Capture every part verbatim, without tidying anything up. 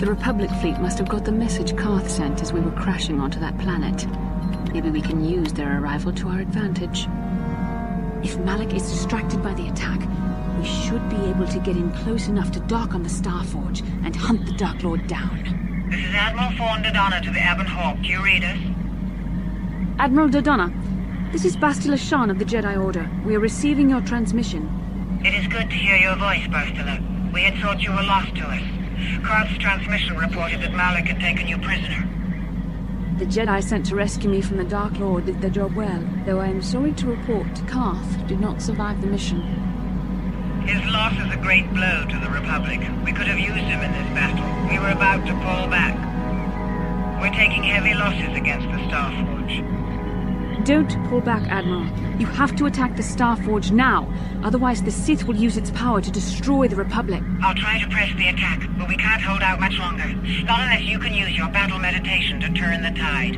The Republic fleet must have got the message Karth sent as we were crashing onto that planet. Maybe we can use their arrival to our advantage. If Malak is distracted by the attack, we should be able to get in close enough to dock on the Starforge and hunt the Dark Lord down. This is Admiral Fawn Dodonna to the Ebon Hawk. Do you read us? Admiral Dodonna, this is Bastila Shan of the Jedi Order. We are receiving your transmission. It is good to hear your voice, Bastila. We had thought you were lost to us. Karth's transmission reported that Malak had taken you prisoner. The Jedi sent to rescue me from the Dark Lord did their job well, though I am sorry to report Karth did not survive the mission. His loss is a great blow to the Republic. We could have used him in this battle. We were about to pull back. We're taking heavy losses against the Starforge. Don't pull back, Admiral. You have to attack the Starforge now. Otherwise the Sith will use its power to destroy the Republic. I'll try to press the attack, but we can't hold out much longer. Not unless you can use your battle meditation to turn the tide.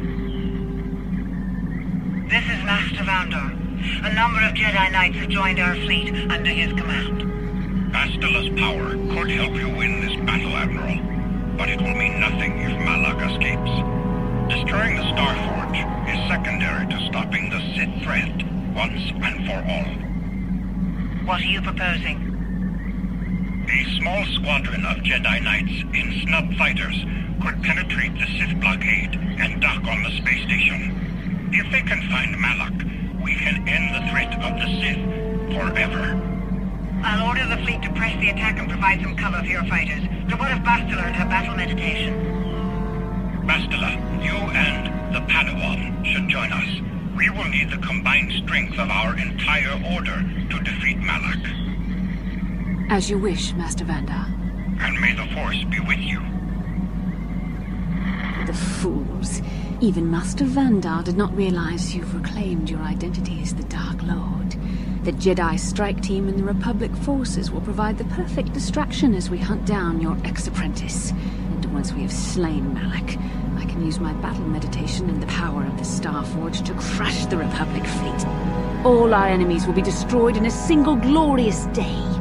This is Master Vandor. A number of Jedi Knights have joined our fleet under his command. Bastila's power could help you win this battle, Admiral. But it will mean nothing if Malak escapes. Destroying the Starforge is secondary to stopping the Sith threat, once and for all. What are you proposing? A small squadron of Jedi Knights in snub fighters could penetrate the Sith blockade and dock on the space station. If they can find Malak, we can end the threat of the Sith forever. I'll order the fleet to press the attack and provide some cover for your fighters. But what of Bastila and her battle meditation? Bastila, you and the Padawan should join us. We will need the combined strength of our entire order to defeat Malak. As you wish, Master Vandar. And may the Force be with you. The fools. Even Master Vandar did not realize you've reclaimed your identity as the Dark Lord. The Jedi strike team and the Republic forces will provide the perfect distraction as we hunt down your ex-apprentice. And once we have slain Malak, I can use my battle meditation and the power of the Starforge to crush the Republic fleet. All our enemies will be destroyed in a single glorious day.